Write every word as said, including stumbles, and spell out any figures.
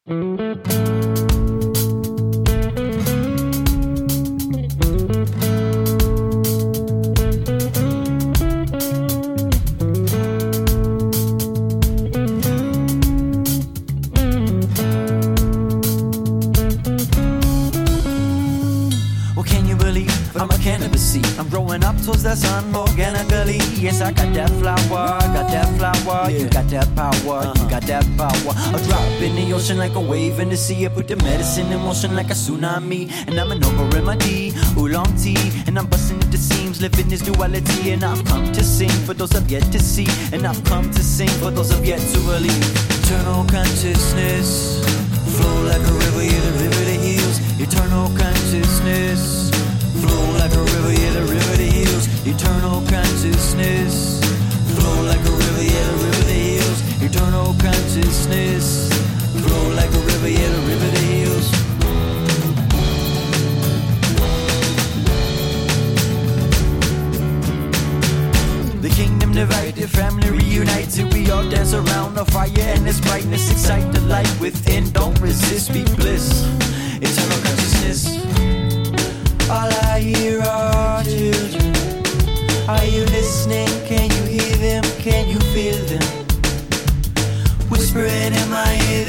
I'm a cannabis seed. I'm growing up towards the sun organically. Yes, I got that flower, got that flower. Yeah. You got that power, uh-huh. You got that power. A drop in the ocean like a wave in the sea. I put the medicine in motion like a tsunami. And I'm an over remedy, oolong tea. And I'm busting at the seams, living this duality. And I've come to sing for those I've yet to see. And I've come to sing for those I've yet to believe. Eternal consciousness, flow like a river, yeah, the river that heals. Eternal consciousness, flow like a river, yeah, the river that heals. Eternal consciousness, flow like a river, yeah, the river that heals. Eternal consciousness, flow like a river, yeah, the river that heals. The kingdom divided, family reunited. We all dance around the fire and its brightness. Excite the light within, don't resist, be bliss. Eternal consciousness. All I hear are children. Are you listening? Can you hear them? Can you feel them? Whispering in my ear,